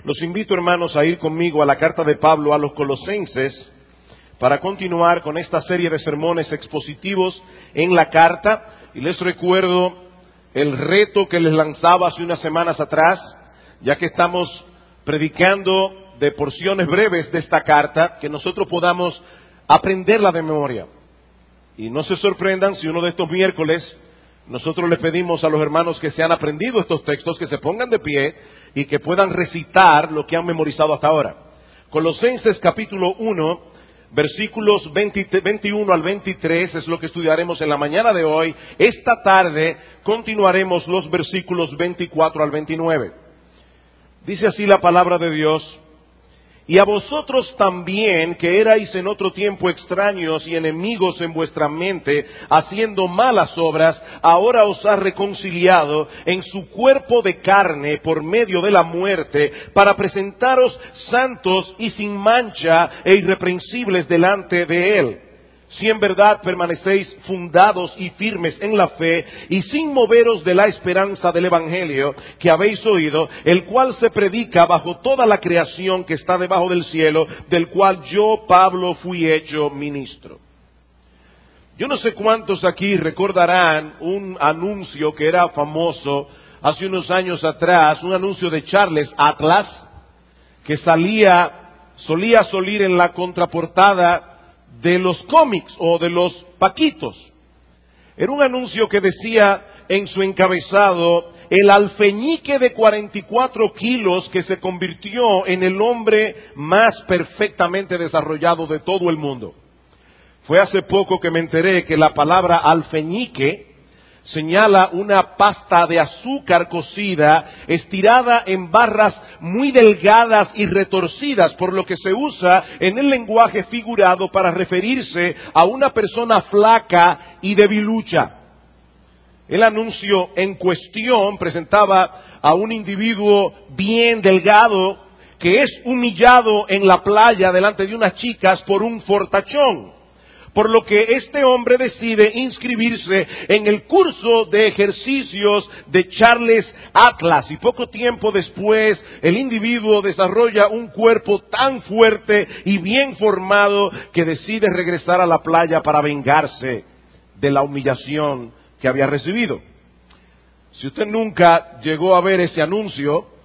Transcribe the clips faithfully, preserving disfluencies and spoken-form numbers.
Los invito, hermanos, a ir conmigo a la carta de Pablo a los Colosenses para continuar con esta serie de sermones expositivos en la carta. Y les recuerdo el reto que les lanzaba hace unas semanas atrás, ya que estamos predicando de porciones breves de esta carta, que nosotros podamos aprenderla de memoria. Y no se sorprendan si uno de estos miércoles nosotros les pedimos a los hermanos que se han aprendido estos textos, que se pongan de pie y que puedan recitar lo que han memorizado hasta ahora. Colosenses capítulo uno, versículos veinte, veintiuno al veintitrés es lo que estudiaremos en la mañana de hoy. Esta tarde continuaremos los versículos veinticuatro al veintinueve. Dice así la palabra de Dios: y a vosotros también, que erais en otro tiempo extraños y enemigos en vuestra mente, haciendo malas obras, ahora os ha reconciliado en su cuerpo de carne por medio de la muerte, para presentaros santos y sin mancha e irreprensibles delante de Él. Si en verdad permanecéis fundados y firmes en la fe, y sin moveros de la esperanza del Evangelio que habéis oído, el cual se predica bajo toda la creación que está debajo del cielo, del cual yo, Pablo, fui hecho ministro. Yo no sé cuántos aquí recordarán un anuncio que era famoso hace unos años atrás, un anuncio de Charles Atlas, que salía, solía salir en la contraportada de los cómics o de los paquitos. Era un anuncio que decía en su encabezado: el alfeñique de cuarenta y cuatro kilos que se convirtió en el hombre más perfectamente desarrollado de todo el mundo. Fue hace poco que me enteré que la palabra alfeñique señala una pasta de azúcar cocida, estirada en barras muy delgadas y retorcidas, por lo que se usa en el lenguaje figurado para referirse a una persona flaca y debilucha. El anuncio en cuestión presentaba a un individuo bien delgado que es humillado en la playa delante de unas chicas por un fortachón. Por lo que este hombre decide inscribirse en el curso de ejercicios de Charles Atlas. Y poco tiempo después, el individuo desarrolla un cuerpo tan fuerte y bien formado que decide regresar a la playa para vengarse de la humillación que había recibido. Si usted nunca llegó a ver ese anuncio,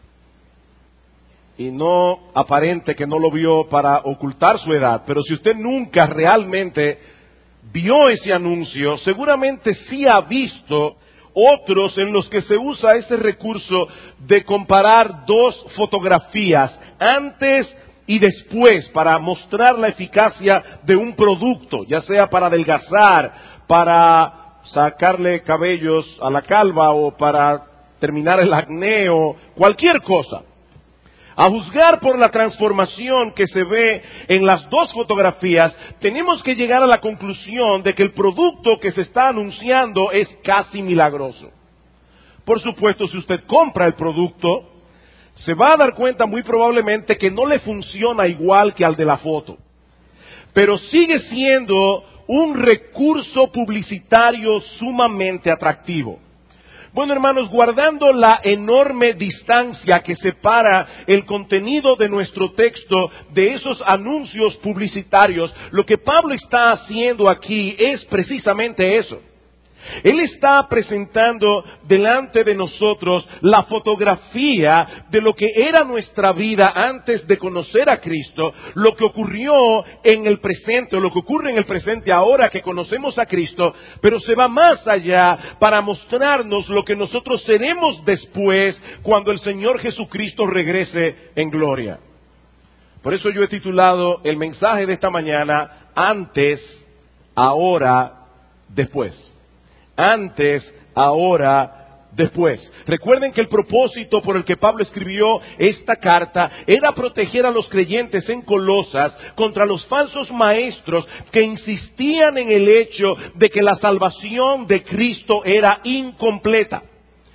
y no aparente que no lo vio para ocultar su edad, pero si usted nunca realmente vio ese anuncio, seguramente sí ha visto otros en los que se usa ese recurso de comparar dos fotografías antes y después para mostrar la eficacia de un producto, ya sea para adelgazar, para sacarle cabellos a la calva o para terminar el acné o cualquier cosa. A juzgar por la transformación que se ve en las dos fotografías, tenemos que llegar a la conclusión de que el producto que se está anunciando es casi milagroso. Por supuesto, si usted compra el producto, se va a dar cuenta muy probablemente que no le funciona igual que al de la foto. Pero sigue siendo un recurso publicitario sumamente atractivo. Bueno, hermanos, guardando la enorme distancia que separa el contenido de nuestro texto de esos anuncios publicitarios, lo que Pablo está haciendo aquí es precisamente eso. Él está presentando delante de nosotros la fotografía de lo que era nuestra vida antes de conocer a Cristo, lo que ocurrió en el presente, o lo que ocurre en el presente ahora que conocemos a Cristo, pero se va más allá para mostrarnos lo que nosotros seremos después cuando el Señor Jesucristo regrese en gloria. Por eso yo he titulado el mensaje de esta mañana: antes, ahora, después. Antes, ahora, después. Recuerden que el propósito por el que Pablo escribió esta carta era proteger a los creyentes en Colosas contra los falsos maestros que insistían en el hecho de que la salvación de Cristo era incompleta.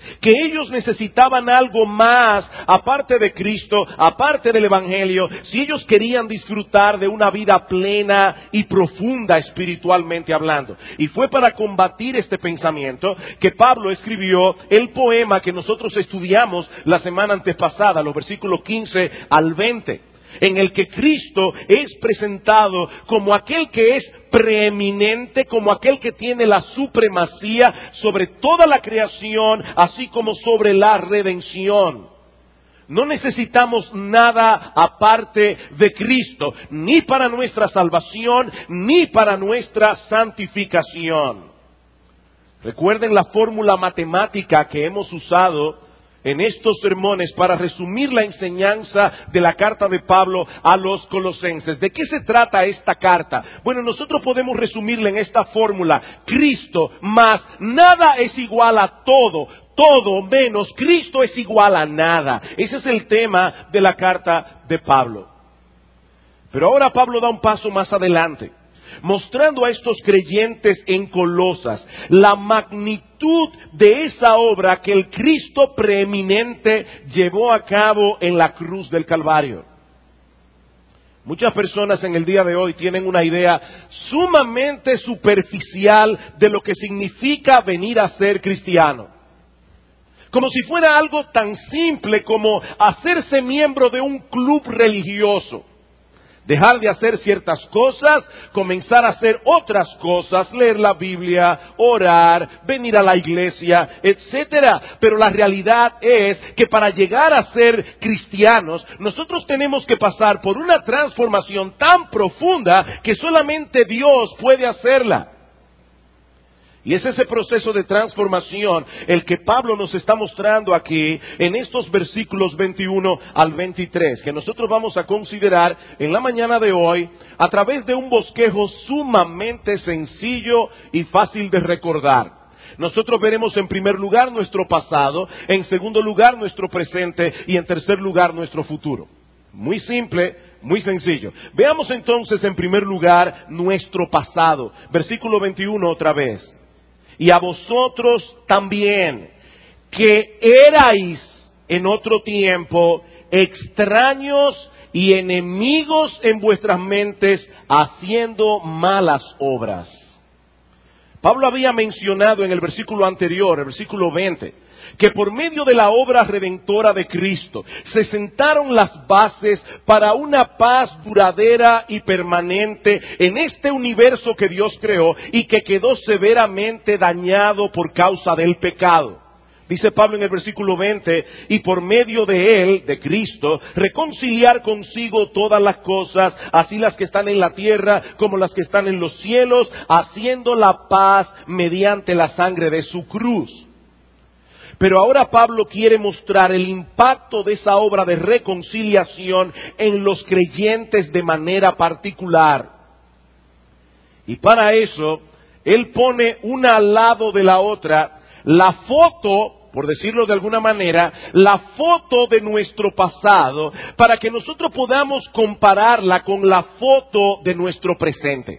que ellos necesitaban algo más aparte de Cristo, aparte del Evangelio, si ellos querían disfrutar de una vida plena y profunda espiritualmente hablando. Y fue para combatir este pensamiento que Pablo escribió el poema que nosotros estudiamos la semana antepasada, los versículos quince al veinte. En el que Cristo es presentado como aquel que es preeminente, como aquel que tiene la supremacía sobre toda la creación, así como sobre la redención. No necesitamos nada aparte de Cristo, ni para nuestra salvación, ni para nuestra santificación. Recuerden la fórmula matemática que hemos usado en estos sermones para resumir la enseñanza de la carta de Pablo a los Colosenses. ¿De qué se trata esta carta? Bueno, nosotros podemos resumirla en esta fórmula: Cristo más nada es igual a todo, todo menos Cristo es igual a nada. Ese es el tema de la carta de Pablo. Pero ahora Pablo da un paso más adelante, mostrando a estos creyentes en Colosas la magnitud de esa obra que el Cristo preeminente llevó a cabo en la cruz del Calvario. Muchas personas en el día de hoy tienen una idea sumamente superficial de lo que significa venir a ser cristiano. Como si fuera algo tan simple como hacerse miembro de un club religioso. Dejar de hacer ciertas cosas, comenzar a hacer otras cosas, leer la Biblia, orar, venir a la iglesia, etcétera. Pero la realidad es que para llegar a ser cristianos, nosotros tenemos que pasar por una transformación tan profunda que solamente Dios puede hacerla. Y es ese proceso de transformación el que Pablo nos está mostrando aquí en estos versículos veintiuno al veintitrés, que nosotros vamos a considerar en la mañana de hoy a través de un bosquejo sumamente sencillo y fácil de recordar. Nosotros veremos en primer lugar nuestro pasado, en segundo lugar nuestro presente y en tercer lugar nuestro futuro. Muy simple, muy sencillo. Veamos entonces en primer lugar nuestro pasado. Versículo veintiuno otra vez. Y a vosotros también, que erais en otro tiempo extraños y enemigos en vuestras mentes, haciendo malas obras. Pablo había mencionado en el versículo anterior, el versículo veinte, que por medio de la obra redentora de Cristo se sentaron las bases para una paz duradera y permanente en este universo que Dios creó y que quedó severamente dañado por causa del pecado. Dice Pablo en el versículo veinte, y por medio de Él, de Cristo, reconciliar consigo todas las cosas, así las que están en la tierra como las que están en los cielos, haciendo la paz mediante la sangre de su cruz. Pero ahora Pablo quiere mostrar el impacto de esa obra de reconciliación en los creyentes de manera particular. Y para eso, él pone una al lado de la otra la foto, por decirlo de alguna manera, la foto de nuestro pasado, para que nosotros podamos compararla con la foto de nuestro presente.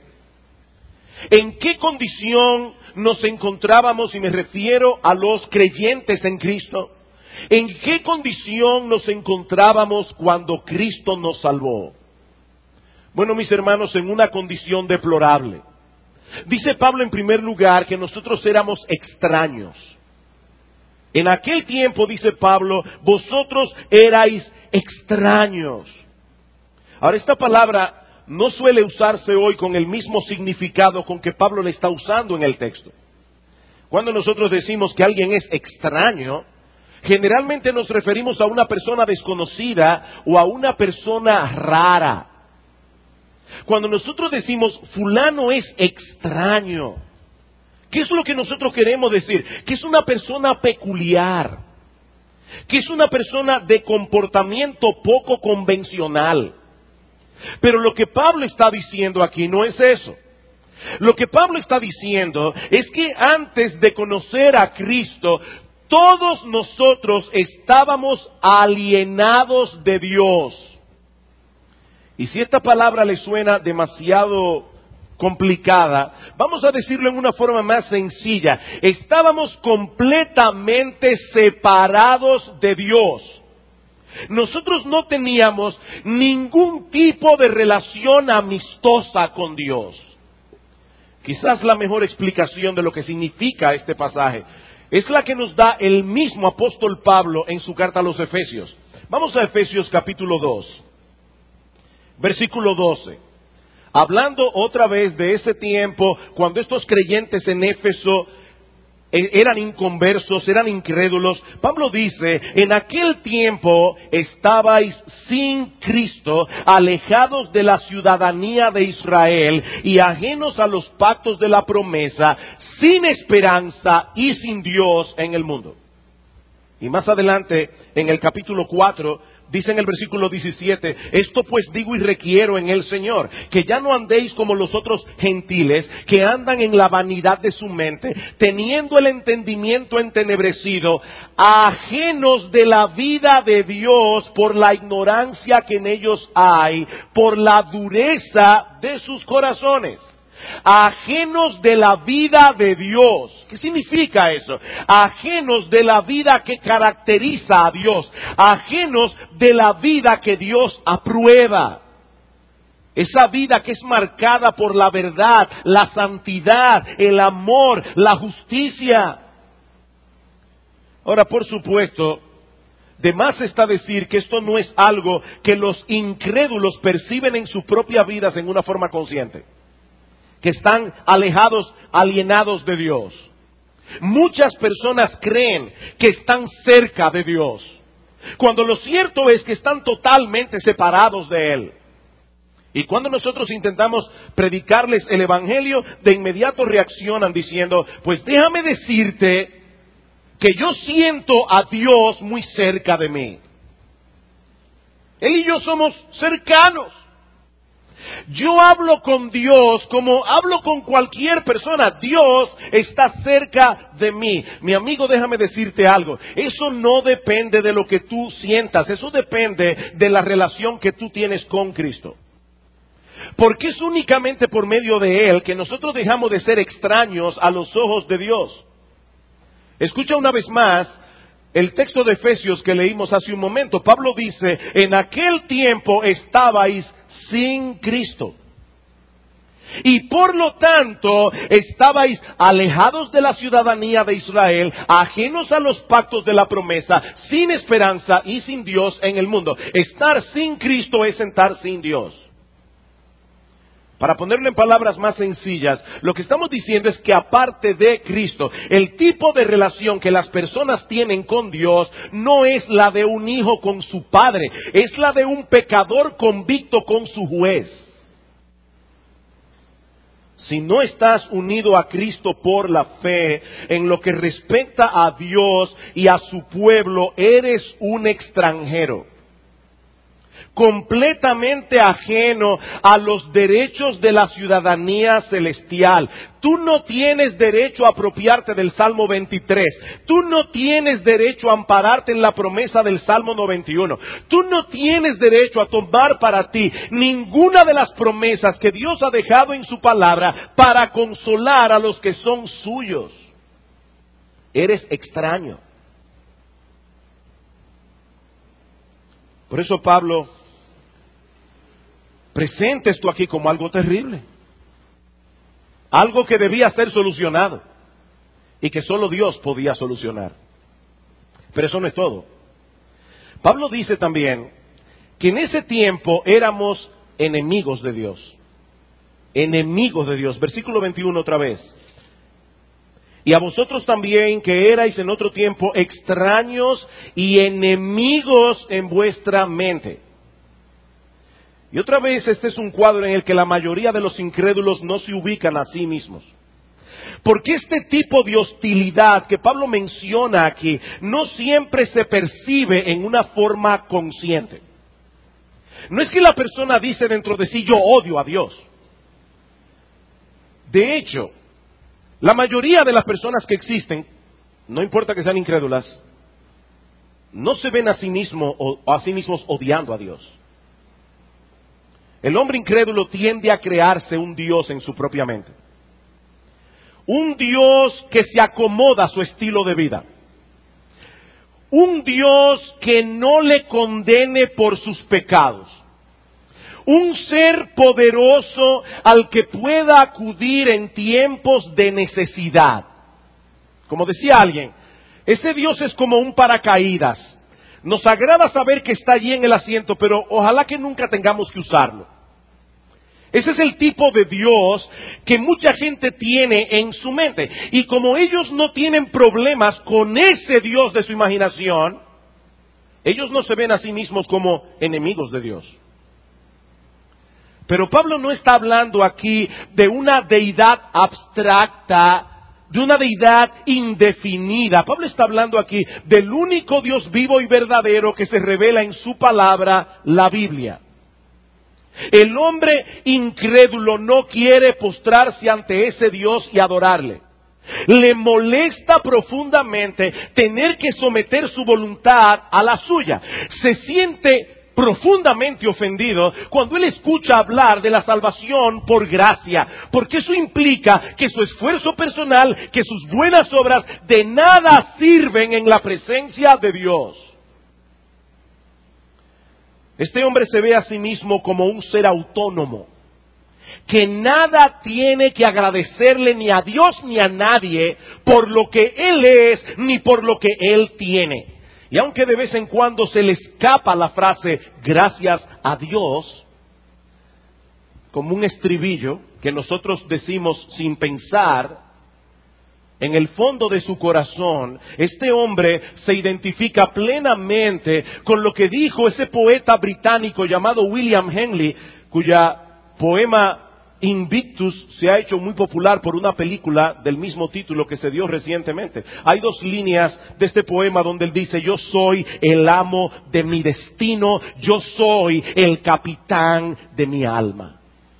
¿En qué condición nos encontrábamos, y me refiero a los creyentes en Cristo? ¿En qué condición nos encontrábamos cuando Cristo nos salvó? Bueno, mis hermanos, en una condición deplorable. Dice Pablo en primer lugar que nosotros éramos extraños. En aquel tiempo, dice Pablo, vosotros erais extraños. Ahora, esta palabra no suele usarse hoy con el mismo significado con que Pablo le está usando en el texto. Cuando nosotros decimos que alguien es extraño, generalmente nos referimos a una persona desconocida o a una persona rara. Cuando nosotros decimos fulano es extraño, ¿qué es lo que nosotros queremos decir? Que es una persona peculiar, que es una persona de comportamiento poco convencional. Pero lo que Pablo está diciendo aquí no es eso. Lo que Pablo está diciendo es que antes de conocer a Cristo, todos nosotros estábamos alienados de Dios. Y si esta palabra le suena demasiado complicada, vamos a decirlo en una forma más sencilla. Estábamos completamente separados de Dios. Nosotros no teníamos ningún tipo de relación amistosa con Dios. Quizás la mejor explicación de lo que significa este pasaje es la que nos da el mismo apóstol Pablo en su carta a los Efesios. Vamos a Efesios capítulo dos, versículo doce. Hablando otra vez de ese tiempo cuando estos creyentes en Éfeso eran inconversos, eran incrédulos. Pablo dice, en aquel tiempo estabais sin Cristo, alejados de la ciudadanía de Israel y ajenos a los pactos de la promesa, sin esperanza y sin Dios en el mundo. Y más adelante, en el capítulo cuatro, dice en el versículo diecisiete, esto pues digo y requiero en el Señor, que ya no andéis como los otros gentiles, que andan en la vanidad de su mente, teniendo el entendimiento entenebrecido, ajenos de la vida de Dios por la ignorancia que en ellos hay, por la dureza de sus corazones. Ajenos de la vida de Dios. ¿Qué significa eso? Ajenos de la vida que caracteriza a Dios. Ajenos de la vida que Dios aprueba. Esa vida que es marcada por la verdad, la santidad, el amor, la justicia. Ahora, por supuesto, de más está decir que esto no es algo que los incrédulos perciben en sus propias vidas en una forma consciente. Que están alejados, alienados de Dios. Muchas personas creen que están cerca de Dios, cuando lo cierto es que están totalmente separados de Él. Y cuando nosotros intentamos predicarles el Evangelio, de inmediato reaccionan diciendo, pues déjame decirte que yo siento a Dios muy cerca de mí. Él y yo somos cercanos. Yo hablo con Dios como hablo con cualquier persona. Dios está cerca de mí. Mi amigo, déjame decirte algo. Eso no depende de lo que tú sientas. Eso depende de la relación que tú tienes con Cristo. Porque es únicamente por medio de Él que nosotros dejamos de ser extraños a los ojos de Dios. Escucha una vez más el texto de Efesios que leímos hace un momento. Pablo dice, en aquel tiempo estabais sin Cristo. Y por lo tanto, estabais alejados de la ciudadanía de Israel, ajenos a los pactos de la promesa, sin esperanza y sin Dios en el mundo. Estar sin Cristo es estar sin Dios. Para ponerlo en palabras más sencillas, lo que estamos diciendo es que aparte de Cristo, el tipo de relación que las personas tienen con Dios no es la de un hijo con su padre, es la de un pecador convicto con su juez. Si no estás unido a Cristo por la fe, en lo que respecta a Dios y a su pueblo, eres un extranjero. Completamente ajeno a los derechos de la ciudadanía celestial. Tú no tienes derecho a apropiarte del Salmo veintitrés. Tú no tienes derecho a ampararte en la promesa del Salmo noventa y uno. Tú no tienes derecho a tomar para ti ninguna de las promesas que Dios ha dejado en su palabra para consolar a los que son suyos. Eres extraño. Por eso Pablo presenta esto aquí como algo terrible. Algo que debía ser solucionado y que solo Dios podía solucionar. Pero eso no es todo. Pablo dice también que en ese tiempo éramos enemigos de Dios. Enemigos de Dios. Versículo veintiuno otra vez. Y a vosotros también que erais en otro tiempo extraños y enemigos en vuestra mente. Y otra vez este es un cuadro en el que la mayoría de los incrédulos no se ubican a sí mismos. Porque este tipo de hostilidad que Pablo menciona aquí no siempre se percibe en una forma consciente. No es que la persona dice dentro de sí, yo odio a Dios. De hecho, la mayoría de las personas que existen, no importa que sean incrédulas, no se ven a sí mismos o a sí mismos odiando a Dios. El hombre incrédulo tiende a crearse un Dios en su propia mente. Un Dios que se acomoda a su estilo de vida. Un Dios que no le condene por sus pecados. Un ser poderoso al que pueda acudir en tiempos de necesidad. Como decía alguien, ese Dios es como un paracaídas. Nos agrada saber que está allí en el asiento, pero ojalá que nunca tengamos que usarlo. Ese es el tipo de Dios que mucha gente tiene en su mente. Y como ellos no tienen problemas con ese Dios de su imaginación, ellos no se ven a sí mismos como enemigos de Dios. Pero Pablo no está hablando aquí de una deidad abstracta, de una deidad indefinida. Pablo está hablando aquí del único Dios vivo y verdadero que se revela en su palabra, la Biblia. El hombre incrédulo no quiere postrarse ante ese Dios y adorarle. Le molesta profundamente tener que someter su voluntad a la suya. Se siente profundamente ofendido cuando él escucha hablar de la salvación por gracia, porque eso implica que su esfuerzo personal, que sus buenas obras de nada sirven en la presencia de Dios. Este hombre se ve a sí mismo como un ser autónomo, que nada tiene que agradecerle ni a Dios ni a nadie por lo que él es ni por lo que él tiene. Y aunque de vez en cuando se le escapa la frase gracias a Dios, como un estribillo que nosotros decimos sin pensar, en el fondo de su corazón, este hombre se identifica plenamente con lo que dijo ese poeta británico llamado William Henley, cuya poema Invictus se ha hecho muy popular por una película del mismo título que se dio recientemente. Hay dos líneas de este poema donde él dice: yo soy el amo de mi destino, yo soy el capitán de mi alma.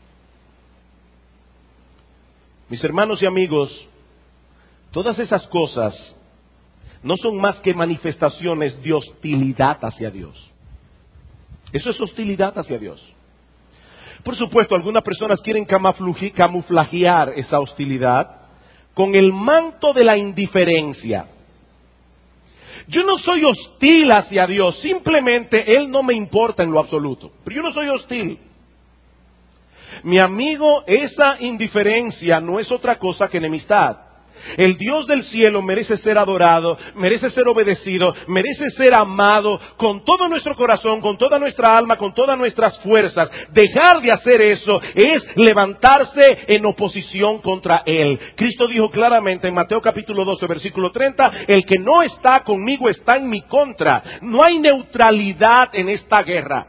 Mis hermanos y amigos, todas esas cosas no son más que manifestaciones de hostilidad hacia Dios. Eso es hostilidad hacia Dios. Por supuesto, algunas personas quieren camuflajear esa hostilidad con el manto de la indiferencia. Yo no soy hostil hacia Dios, simplemente Él no me importa en lo absoluto. Pero yo no soy hostil. Mi amigo, esa indiferencia no es otra cosa que enemistad. El Dios del cielo merece ser adorado, merece ser obedecido, merece ser amado con todo nuestro corazón, con toda nuestra alma, con todas nuestras fuerzas. Dejar de hacer eso es levantarse en oposición contra Él. Cristo dijo claramente en Mateo capítulo doce, versículo treinta, el que no está conmigo está en mi contra. No hay neutralidad en esta guerra.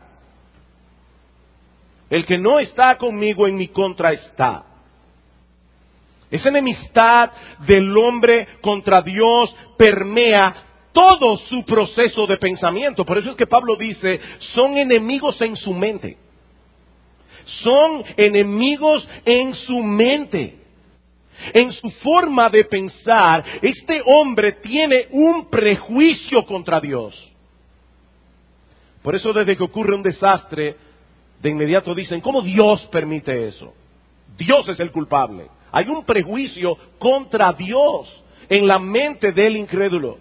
El que no está conmigo en mi contra está. Esa enemistad del hombre contra Dios permea todo su proceso de pensamiento. Por eso es que Pablo dice, son enemigos en su mente. Son enemigos en su mente. En su forma de pensar, este hombre tiene un prejuicio contra Dios. Por eso desde que ocurre un desastre, de inmediato dicen, ¿cómo Dios permite eso? Dios es el culpable. Hay un prejuicio contra Dios en la mente del incrédulo.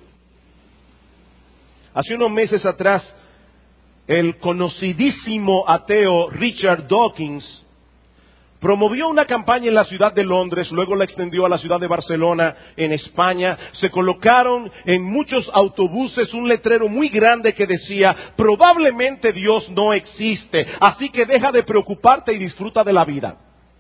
Hace unos meses atrás, el conocidísimo ateo Richard Dawkins promovió una campaña en la ciudad de Londres, luego la extendió a la ciudad de Barcelona, en España. Se colocaron en muchos autobuses un letrero muy grande que decía, probablemente Dios no existe, así que deja de preocuparte y disfruta de la vida.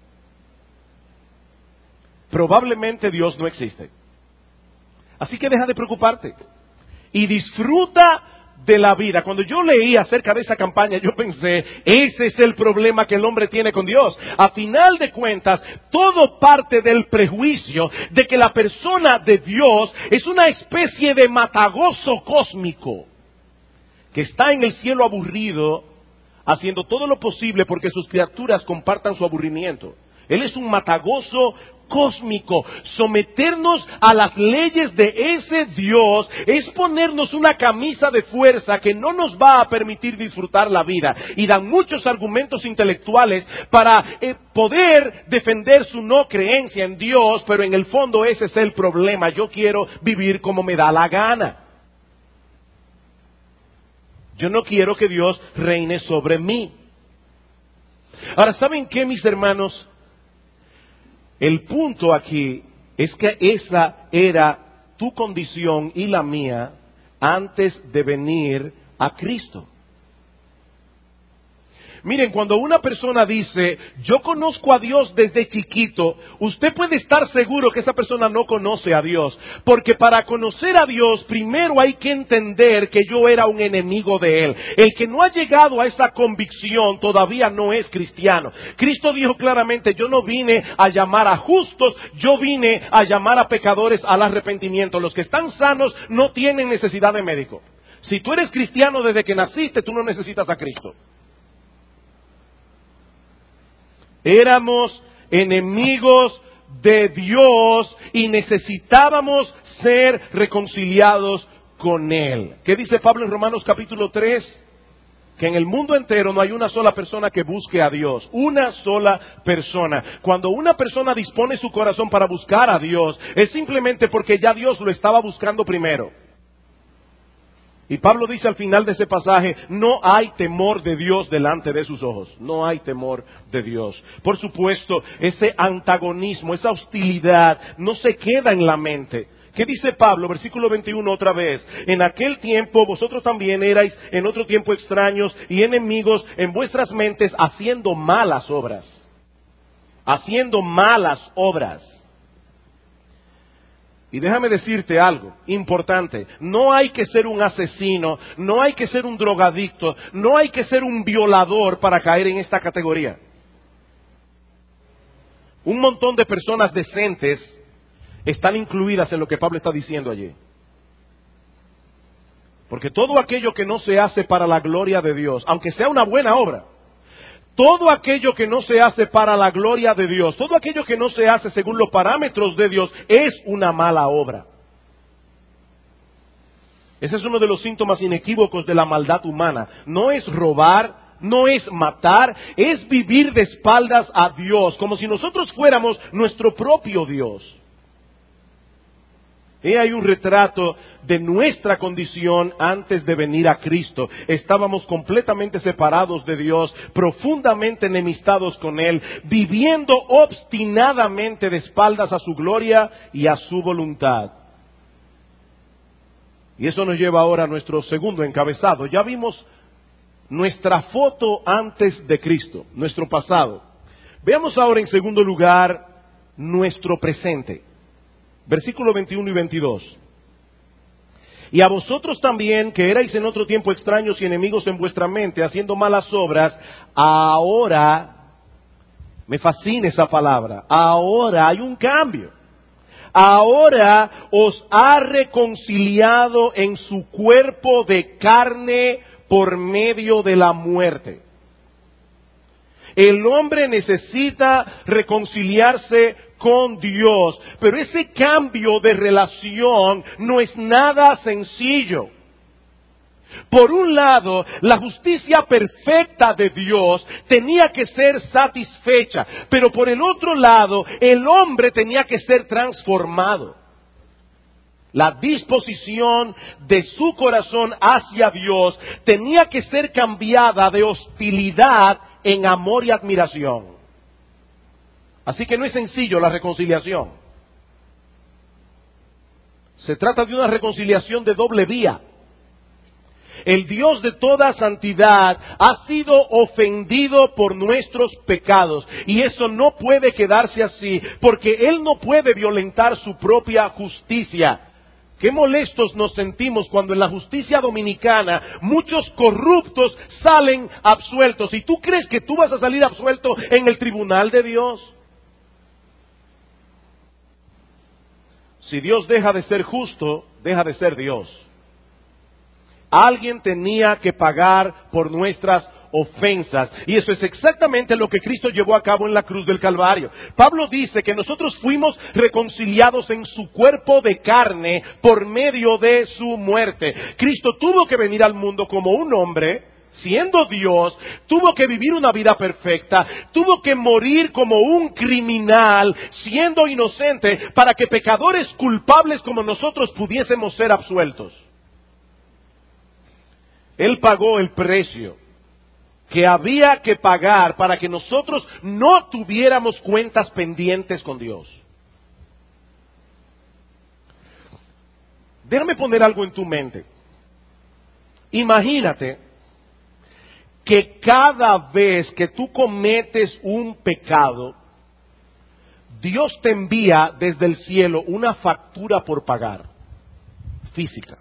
Probablemente Dios no existe. Así que deja de preocuparte y disfruta de la vida. Cuando yo leí acerca de esa campaña, yo pensé, ese es el problema que el hombre tiene con Dios. A final de cuentas, todo parte del prejuicio de que la persona de Dios es una especie de matagozo cósmico que está en el cielo aburrido, haciendo todo lo posible porque sus criaturas compartan su aburrimiento. Él es un matagozo cósmico. Someternos a las leyes de ese Dios es ponernos una camisa de fuerza que no nos va a permitir disfrutar la vida. Y dan muchos argumentos intelectuales para eh, poder defender su no creencia en Dios, pero en el fondo ese es el problema. Yo quiero vivir como me da la gana. Yo no quiero que Dios reine sobre mí. Ahora, ¿saben qué, mis hermanos? El punto aquí es que esa era tu condición y la mía antes de venir a Cristo. Miren, cuando una persona dice, yo conozco a Dios desde chiquito, usted puede estar seguro que esa persona no conoce a Dios. Porque para conocer a Dios, primero hay que entender que yo era un enemigo de Él. El que no ha llegado a esa convicción todavía no es cristiano. Cristo dijo claramente, yo no vine a llamar a justos, yo vine a llamar a pecadores al arrepentimiento. Los que están sanos no tienen necesidad de médico. Si tú eres cristiano desde que naciste, tú no necesitas a Cristo. Éramos enemigos de Dios y necesitábamos ser reconciliados con Él. ¿Qué dice Pablo en Romanos capítulo tres? Que en el mundo entero no hay una sola persona que busque a Dios. Una sola persona. Cuando una persona dispone su corazón para buscar a Dios, es simplemente porque ya Dios lo estaba buscando primero. Y Pablo dice al final de ese pasaje, no hay temor de Dios delante de sus ojos. No hay temor de Dios. Por supuesto, ese antagonismo, esa hostilidad no se queda en la mente. ¿Qué dice Pablo? Versículo veintiuno otra vez. En aquel tiempo vosotros también erais en otro tiempo extraños y enemigos en vuestras mentes haciendo malas obras. Haciendo malas obras. Y déjame decirte algo importante, no hay que ser un asesino, no hay que ser un drogadicto, no hay que ser un violador para caer en esta categoría. Un montón de personas decentes están incluidas en lo que Pablo está diciendo allí. Porque todo aquello que no se hace para la gloria de Dios, aunque sea una buena obra, todo aquello que no se hace para la gloria de Dios, todo aquello que no se hace según los parámetros de Dios, es una mala obra. Ese es uno de los síntomas inequívocos de la maldad humana. No es robar, no es matar, es vivir de espaldas a Dios, como si nosotros fuéramos nuestro propio Dios. Y hay un retrato de nuestra condición antes de venir a Cristo. Estábamos completamente separados de Dios, profundamente enemistados con Él, viviendo obstinadamente de espaldas a su gloria y a su voluntad. Y eso nos lleva ahora a nuestro segundo encabezado. Ya vimos nuestra foto antes de Cristo, nuestro pasado. Veamos ahora en segundo lugar nuestro presente. Versículo veintiuno y veintidós. Y a vosotros también, que erais en otro tiempo extraños y enemigos en vuestra mente, haciendo malas obras, ahora, me fascina esa palabra, ahora hay un cambio. Ahora os ha reconciliado en su cuerpo de carne por medio de la muerte. El hombre necesita reconciliarse con Dios, pero ese cambio de relación no es nada sencillo. Por un lado, la justicia perfecta de Dios tenía que ser satisfecha, pero por el otro lado, el hombre tenía que ser transformado. La disposición de su corazón hacia Dios tenía que ser cambiada de hostilidad en amor y admiración. Así que no es sencillo la reconciliación. Se trata de una reconciliación de doble vía. El Dios de toda santidad ha sido ofendido por nuestros pecados. Y eso no puede quedarse así, porque Él no puede violentar su propia justicia. Qué molestos nos sentimos cuando en la justicia dominicana muchos corruptos salen absueltos. ¿Y tú crees que tú vas a salir absuelto en el tribunal de Dios? Si Dios deja de ser justo, deja de ser Dios. Alguien tenía que pagar por nuestras ofensas. Y eso es exactamente lo que Cristo llevó a cabo en la cruz del Calvario. Pablo dice que nosotros fuimos reconciliados en su cuerpo de carne por medio de su muerte. Cristo tuvo que venir al mundo como un hombre, siendo Dios, tuvo que vivir una vida perfecta, tuvo que morir como un criminal, siendo inocente, para que pecadores culpables como nosotros pudiésemos ser absueltos. Él pagó el precio que había que pagar para que nosotros no tuviéramos cuentas pendientes con Dios. Déjame poner algo en tu mente. Imagínate que cada vez que tú cometes un pecado, Dios te envía desde el cielo una factura por pagar, física.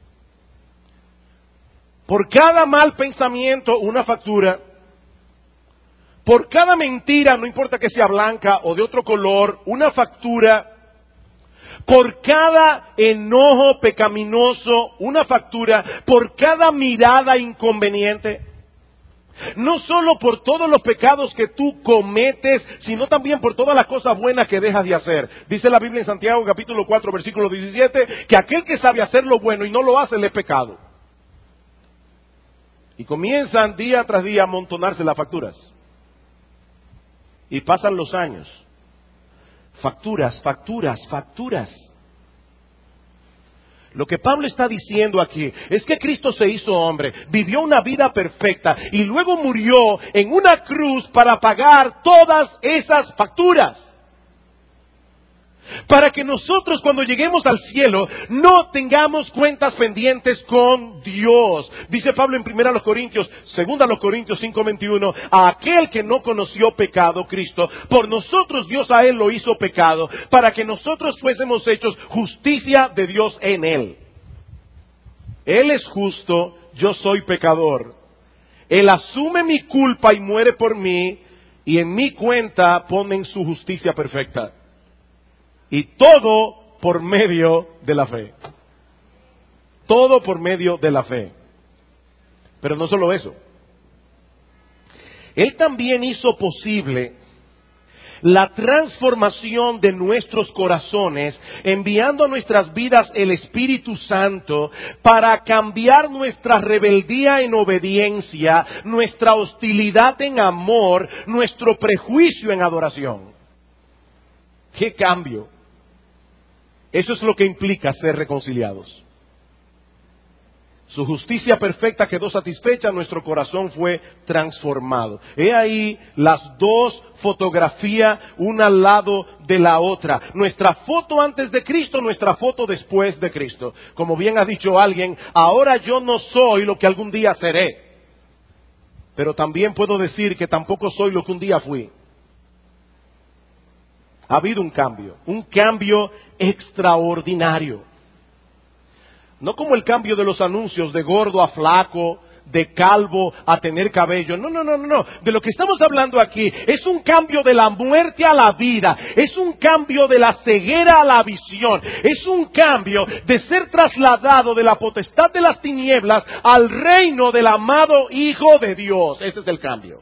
Por cada mal pensamiento, una factura. Por cada mentira, no importa que sea blanca o de otro color, una factura. Por cada enojo pecaminoso, una factura. Por cada mirada inconveniente. No solo por todos los pecados que tú cometes, sino también por todas las cosas buenas que dejas de hacer. Dice la Biblia en Santiago capítulo cuatro, versículo diecisiete, que aquel que sabe hacer lo bueno y no lo hace, le es pecado. Y comienzan día tras día a amontonarse las facturas. Y pasan los años. Facturas, facturas, facturas. Lo que Pablo está diciendo aquí es que Cristo se hizo hombre, vivió una vida perfecta y luego murió en una cruz para pagar todas esas facturas. Para que nosotros cuando lleguemos al cielo no tengamos cuentas pendientes con Dios. Dice Pablo en primera los Corintios, segunda los Corintios cinco veintiuno, a aquel que no conoció pecado, Cristo, por nosotros Dios a él lo hizo pecado, para que nosotros fuésemos hechos justicia de Dios en él. Él es justo, yo soy pecador. Él asume mi culpa y muere por mí, y en mi cuenta ponen su justicia perfecta. Y todo por medio de la fe. Todo por medio de la fe. Pero no solo eso. Él también hizo posible la transformación de nuestros corazones, enviando a nuestras vidas el Espíritu Santo para cambiar nuestra rebeldía en obediencia, nuestra hostilidad en amor, nuestro prejuicio en adoración. ¡Qué cambio! Eso es lo que implica ser reconciliados. Su justicia perfecta quedó satisfecha, nuestro corazón fue transformado. He ahí las dos fotografías, una al lado de la otra. Nuestra foto antes de Cristo, nuestra foto después de Cristo. Como bien ha dicho alguien, ahora yo no soy lo que algún día seré. Pero también puedo decir que tampoco soy lo que un día fui. Ha habido un cambio, un cambio extraordinario. No como el cambio de los anuncios de gordo a flaco, de calvo a tener cabello. No, no, no, no, no. De lo que estamos hablando aquí es un cambio de la muerte a la vida. Es un cambio de la ceguera a la visión. Es un cambio de ser trasladado de la potestad de las tinieblas al reino del amado Hijo de Dios. Ese es el cambio.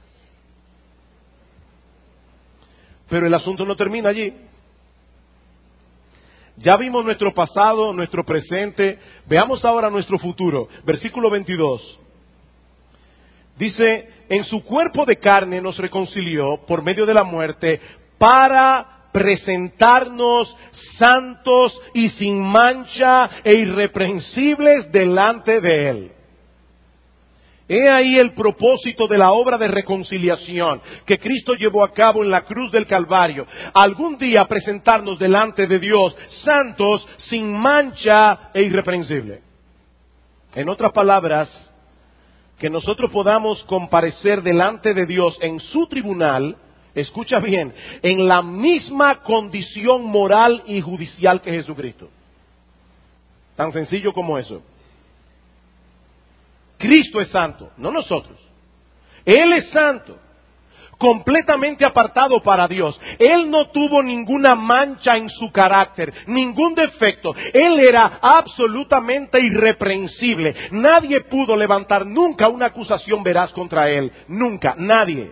Pero el asunto no termina allí. Ya vimos nuestro pasado, nuestro presente. Veamos ahora nuestro futuro. Versículo veintidós. Dice, en su cuerpo de carne nos reconcilió por medio de la muerte para presentarnos santos y sin mancha e irreprensibles delante de Él. He ahí el propósito de la obra de reconciliación que Cristo llevó a cabo en la cruz del Calvario. Algún día presentarnos delante de Dios santos, sin mancha e irreprensible. En otras palabras, que nosotros podamos comparecer delante de Dios en su tribunal, escucha bien, en la misma condición moral y judicial que Jesucristo. Tan sencillo como eso. Cristo es santo, no nosotros. Él es santo. completamente apartado para Dios. Él no tuvo ninguna mancha en su carácter, ningún defecto. Él era absolutamente irreprensible. Nadie pudo levantar nunca una acusación veraz contra él. Nunca, nadie.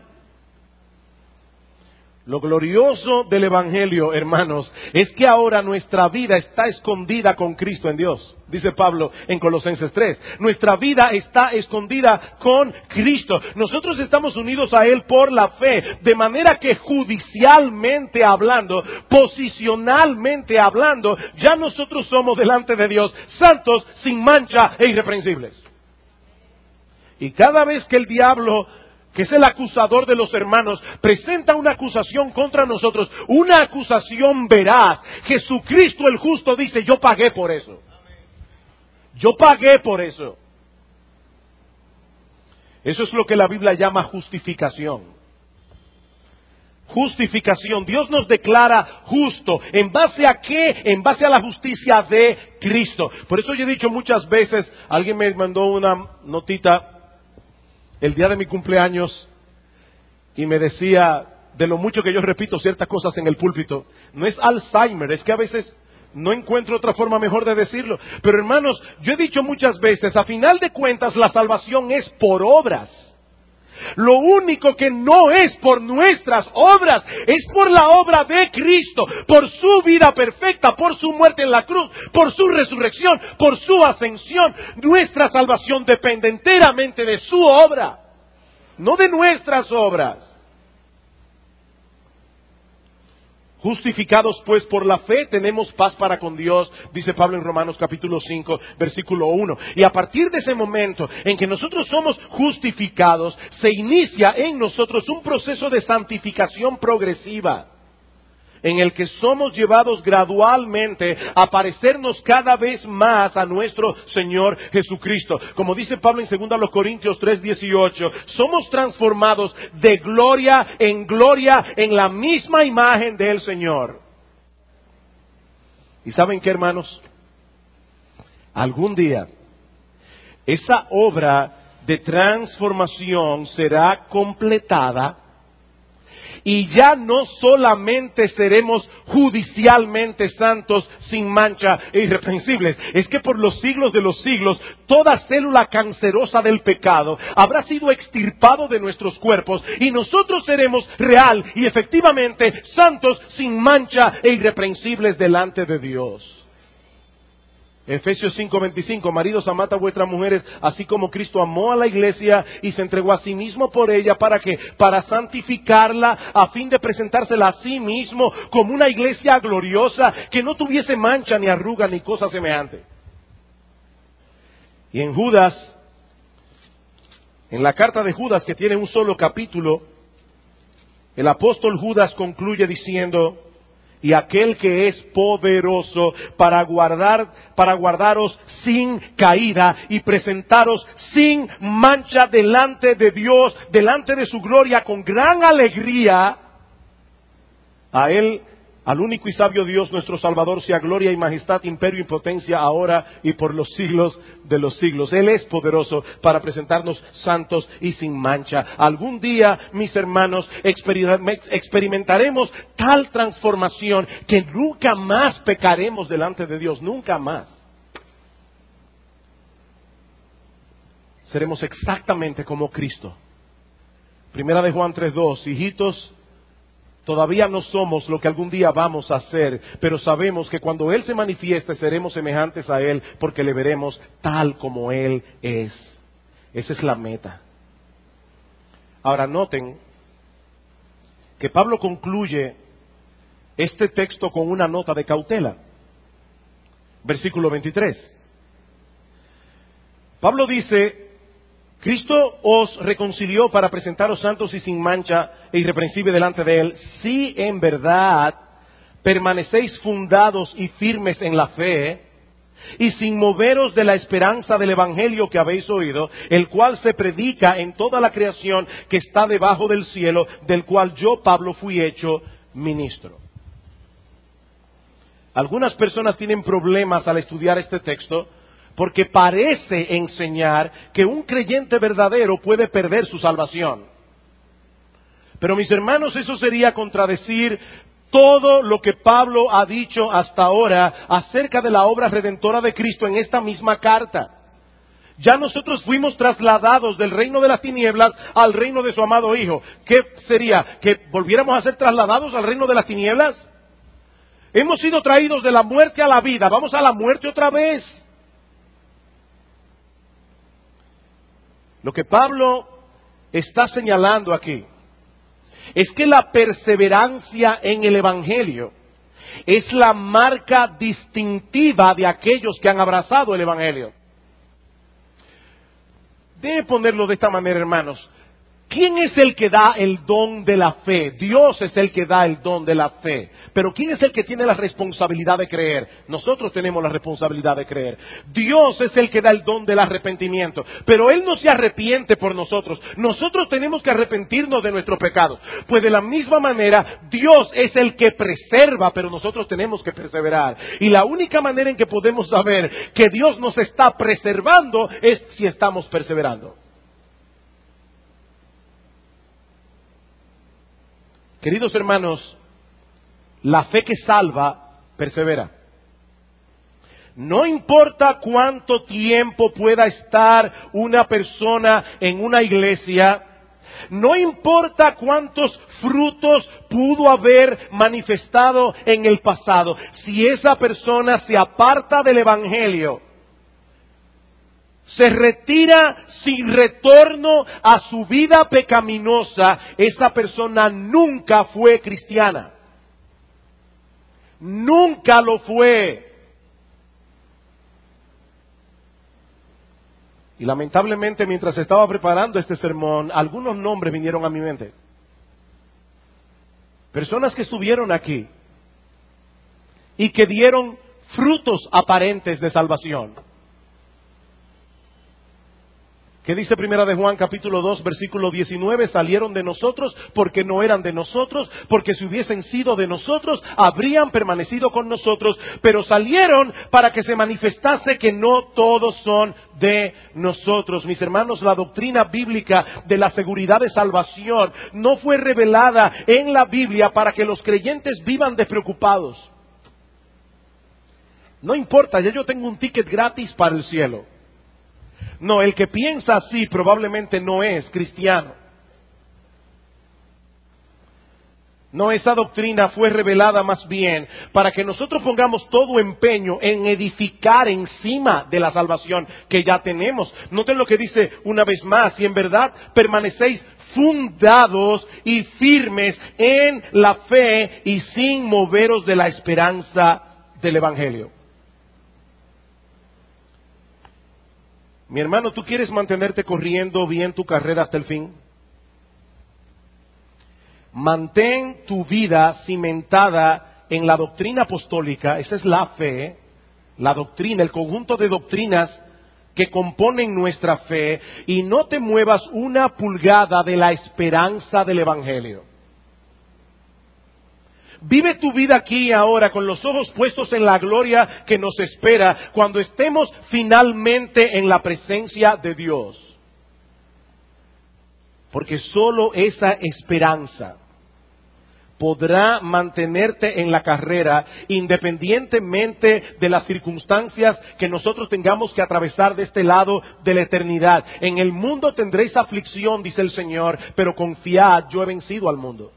Lo glorioso del Evangelio, hermanos, es que ahora nuestra vida está escondida con Cristo en Dios. Dice Pablo en Colosenses tres. Nuestra vida está escondida con Cristo. Nosotros estamos unidos a Él por la fe. De manera que judicialmente hablando, posicionalmente hablando, ya nosotros somos delante de Dios santos, sin mancha e irreprensibles. Y cada vez que el diablo, que es el acusador de los hermanos, presenta una acusación contra nosotros, una acusación veraz, Jesucristo el justo dice, yo pagué por eso. Yo pagué por eso. Eso es lo que la Biblia llama justificación. Justificación. Dios nos declara justo. ¿En base a qué? En base a la justicia de Cristo. Por eso yo he dicho muchas veces, alguien me mandó una notita el día de mi cumpleaños y me decía, de lo mucho que yo repito ciertas cosas en el púlpito, no es Alzheimer, es que a veces no encuentro otra forma mejor de decirlo. Pero hermanos, yo he dicho muchas veces, a final de cuentas la salvación es por obras. Lo único que no es por nuestras obras, es por la obra de Cristo, por su vida perfecta, por su muerte en la cruz, por su resurrección, por su ascensión. Nuestra salvación depende enteramente de su obra, no de nuestras obras. Justificados pues por la fe tenemos paz para con Dios, dice Pablo en Romanos capítulo cinco, versículo uno. Y a partir de ese momento en que nosotros somos justificados, se inicia en nosotros un proceso de santificación progresiva, en el que somos llevados gradualmente a parecernos cada vez más a nuestro Señor Jesucristo. Como dice Pablo en segunda Corintios tres dieciocho, somos transformados de gloria en gloria en la misma imagen del Señor. ¿Y saben qué, hermanos? Algún día esa obra de transformación será completada. Y ya no solamente seremos judicialmente santos, sin mancha e irreprensibles. Es que por los siglos de los siglos, toda célula cancerosa del pecado habrá sido extirpado de nuestros cuerpos. Y nosotros seremos real y efectivamente santos, sin mancha e irreprensibles delante de Dios. Efesios cinco veinticinco, maridos, amad a vuestras mujeres, así como Cristo amó a la iglesia y se entregó a sí mismo por ella, ¿para qué? Para santificarla, a fin de presentársela a sí mismo como una iglesia gloriosa, que no tuviese mancha, ni arruga, ni cosa semejante. Y en Judas, en la carta de Judas, que tiene un solo capítulo, el apóstol Judas concluye diciendo, y aquel que es poderoso para guardar, para guardaros sin caída y presentaros sin mancha delante de Dios, delante de su gloria con gran alegría. A Él, al único y sabio Dios, nuestro Salvador, sea gloria y majestad, imperio y potencia, ahora y por los siglos de los siglos. Él es poderoso para presentarnos santos y sin mancha. Algún día, mis hermanos, experimentaremos tal transformación que nunca más pecaremos delante de Dios, nunca más. Seremos exactamente como Cristo. Primera de Juan tres dos, hijitos, todavía no somos lo que algún día vamos a ser, pero sabemos que cuando Él se manifieste seremos semejantes a Él, porque le veremos tal como Él es. Esa es la meta. Ahora noten que Pablo concluye este texto con una nota de cautela. Versículo veintitrés. Pablo dice, Cristo os reconcilió para presentaros santos y sin mancha e irreprensible delante de Él, si en verdad permanecéis fundados y firmes en la fe, y sin moveros de la esperanza del Evangelio que habéis oído, el cual se predica en toda la creación que está debajo del cielo, del cual yo, Pablo, fui hecho ministro. Algunas personas tienen problemas al estudiar este texto, porque parece enseñar que un creyente verdadero puede perder su salvación. Pero mis hermanos, eso sería contradecir todo lo que Pablo ha dicho hasta ahora acerca de la obra redentora de Cristo en esta misma carta. Ya nosotros fuimos trasladados del reino de las tinieblas al reino de su amado Hijo. ¿Qué sería? ¿Que volviéramos a ser trasladados al reino de las tinieblas? Hemos sido traídos de la muerte a la vida. Vamos a la muerte otra vez. Lo que Pablo está señalando aquí es que la perseverancia en el Evangelio es la marca distintiva de aquellos que han abrazado el Evangelio. Debe ponerlo de esta manera, hermanos. ¿Quién es el que da el don de la fe? Dios es el que da el don de la fe. Pero ¿quién es el que tiene la responsabilidad de creer? Nosotros tenemos la responsabilidad de creer. Dios es el que da el don del arrepentimiento. Pero Él no se arrepiente por nosotros. Nosotros tenemos que arrepentirnos de nuestros pecados. Pues de la misma manera, Dios es el que preserva, pero nosotros tenemos que perseverar. Y la única manera en que podemos saber que Dios nos está preservando es si estamos perseverando. Queridos hermanos, la fe que salva, persevera. No importa cuánto tiempo pueda estar una persona en una iglesia, no importa cuántos frutos pudo haber manifestado en el pasado, si esa persona se aparta del Evangelio, se retira sin retorno a su vida pecaminosa, esa persona nunca fue cristiana. Nunca lo fue. Y lamentablemente, mientras estaba preparando este sermón, algunos nombres vinieron a mi mente. Personas que estuvieron aquí y que dieron frutos aparentes de salvación. ¿Qué dice Primera de Juan capítulo dos versículo diecinueve? Salieron de nosotros porque no eran de nosotros, porque si hubiesen sido de nosotros, habrían permanecido con nosotros, pero salieron para que se manifestase que no todos son de nosotros. Mis hermanos, la doctrina bíblica de la seguridad de salvación no fue revelada en la Biblia para que los creyentes vivan despreocupados. No importa, ya yo tengo un ticket gratis para el cielo. No, el que piensa así probablemente no es cristiano. No, esa doctrina fue revelada más bien para que nosotros pongamos todo empeño en edificar encima de la salvación que ya tenemos. Noten lo que dice una vez más: y en verdad permanecéis fundados y firmes en la fe y sin moveros de la esperanza del Evangelio. Mi hermano, ¿tú quieres mantenerte corriendo bien tu carrera hasta el fin? Mantén tu vida cimentada en la doctrina apostólica. Esa es la fe, la doctrina, el conjunto de doctrinas que componen nuestra fe, y no te muevas una pulgada de la esperanza del Evangelio. Vive tu vida aquí y ahora con los ojos puestos en la gloria que nos espera cuando estemos finalmente en la presencia de Dios. Porque solo esa esperanza podrá mantenerte en la carrera independientemente de las circunstancias que nosotros tengamos que atravesar de este lado de la eternidad. En el mundo tendréis aflicción, dice el Señor, pero confiad, yo he vencido al mundo.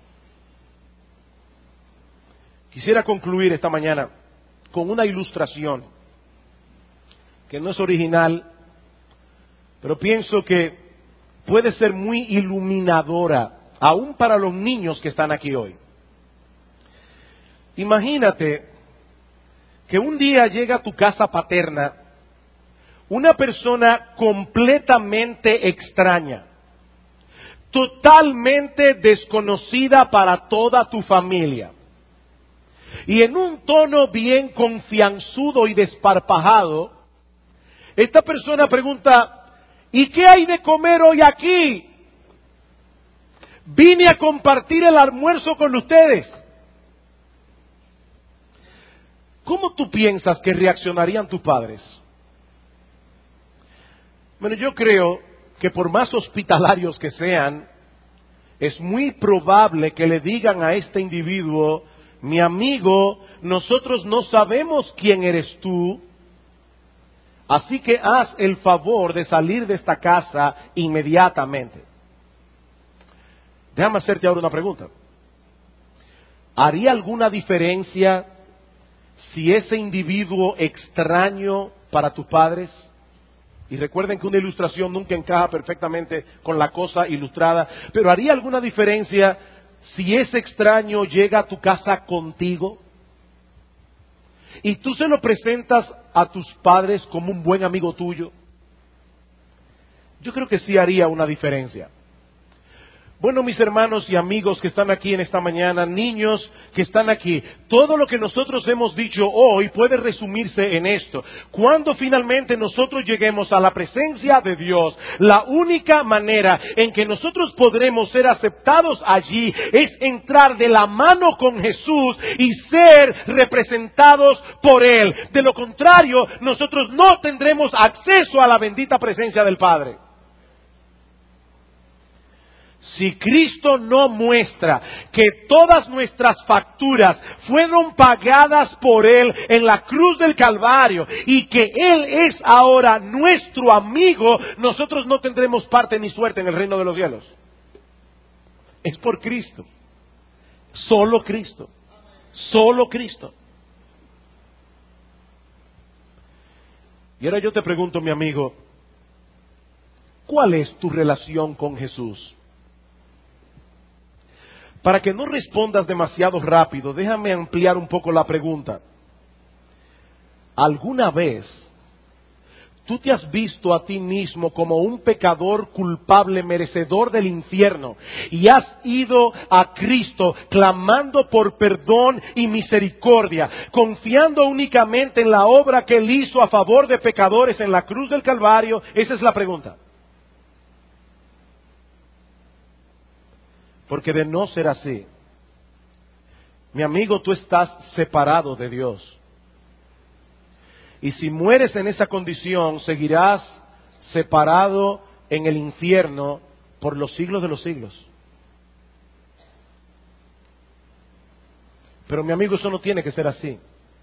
Quisiera concluir esta mañana con una ilustración que no es original, pero pienso que puede ser muy iluminadora, aún para los niños que están aquí hoy. Imagínate que un día llega a tu casa paterna una persona completamente extraña, totalmente desconocida para toda tu familia. Y en un tono bien confianzudo y desparpajado, esta persona pregunta: ¿y qué hay de comer hoy aquí? Vine a compartir el almuerzo con ustedes. ¿Cómo tú piensas que reaccionarían tus padres? Bueno, yo creo que por más hospitalarios que sean, es muy probable que le digan a este individuo: mi amigo, nosotros no sabemos quién eres tú, así que haz el favor de salir de esta casa inmediatamente. Déjame hacerte ahora una pregunta. ¿Haría alguna diferencia si ese individuo extraño para tus padres? Y recuerden que una ilustración nunca encaja perfectamente con la cosa ilustrada, pero ¿haría alguna diferencia si ese extraño llega a tu casa contigo? Y tú se lo presentas a tus padres como un buen amigo tuyo. Yo creo que sí haría una diferencia. Bueno, mis hermanos y amigos que están aquí en esta mañana, niños que están aquí, todo lo que nosotros hemos dicho hoy puede resumirse en esto. Cuando finalmente nosotros lleguemos a la presencia de Dios, la única manera en que nosotros podremos ser aceptados allí es entrar de la mano con Jesús y ser representados por Él. De lo contrario, nosotros no tendremos acceso a la bendita presencia del Padre. Si Cristo no muestra que todas nuestras facturas fueron pagadas por Él en la cruz del Calvario y que Él es ahora nuestro amigo, nosotros no tendremos parte ni suerte en el reino de los cielos. Es por Cristo. Solo Cristo. Solo Cristo. Y ahora yo te pregunto, mi amigo, ¿cuál es tu relación con Jesús? Para que no respondas demasiado rápido, déjame ampliar un poco la pregunta. ¿Alguna vez tú te has visto a ti mismo como un pecador culpable, merecedor del infierno, y has ido a Cristo clamando por perdón y misericordia, confiando únicamente en la obra que Él hizo a favor de pecadores en la cruz del Calvario? Esa es la pregunta. Porque de no ser así, mi amigo, tú estás separado de Dios. Y si mueres en esa condición, seguirás separado en el infierno por los siglos de los siglos. Pero mi amigo, eso no tiene que ser así.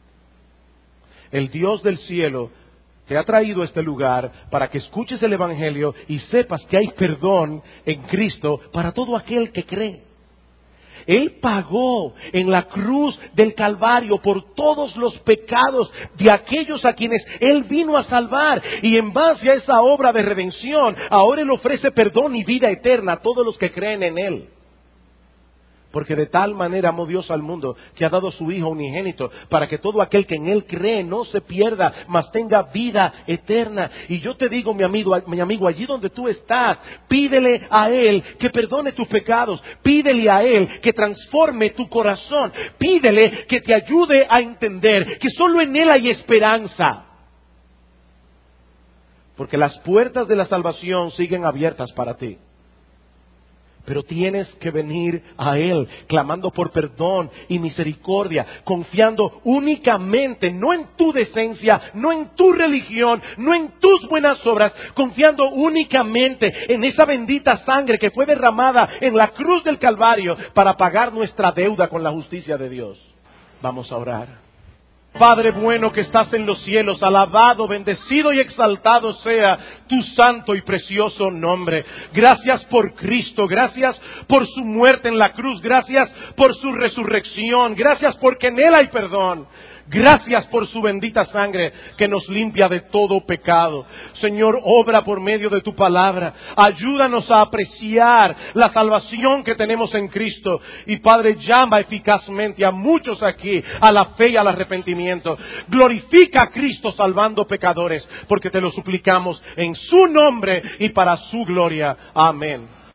El Dios del cielo te ha traído a este lugar para que escuches el Evangelio y sepas que hay perdón en Cristo para todo aquel que cree. Él pagó en la cruz del Calvario por todos los pecados de aquellos a quienes Él vino a salvar. Y en base a esa obra de redención, ahora Él ofrece perdón y vida eterna a todos los que creen en Él. Porque de tal manera amó Dios al mundo que ha dado a su Hijo unigénito para que todo aquel que en Él cree no se pierda, mas tenga vida eterna. Y yo te digo, mi amigo, mi amigo, allí donde tú estás, pídele a Él que perdone tus pecados. Pídele a Él que transforme tu corazón. Pídele que te ayude a entender que solo en Él hay esperanza. Porque las puertas de la salvación siguen abiertas para ti. Pero tienes que venir a Él, clamando por perdón y misericordia, confiando únicamente, no en tu decencia, no en tu religión, no en tus buenas obras, confiando únicamente en esa bendita sangre que fue derramada en la cruz del Calvario para pagar nuestra deuda con la justicia de Dios. Vamos a orar. Padre bueno que estás en los cielos, alabado, bendecido y exaltado sea tu santo y precioso nombre. Gracias por Cristo, gracias por su muerte en la cruz, gracias por su resurrección, gracias porque en Él hay perdón. Gracias por su bendita sangre que nos limpia de todo pecado. Señor, obra por medio de tu palabra. Ayúdanos a apreciar la salvación que tenemos en Cristo. Y Padre, llama eficazmente a muchos aquí a la fe y al arrepentimiento. Glorifica a Cristo salvando pecadores, porque te lo suplicamos en su nombre y para su gloria. Amén.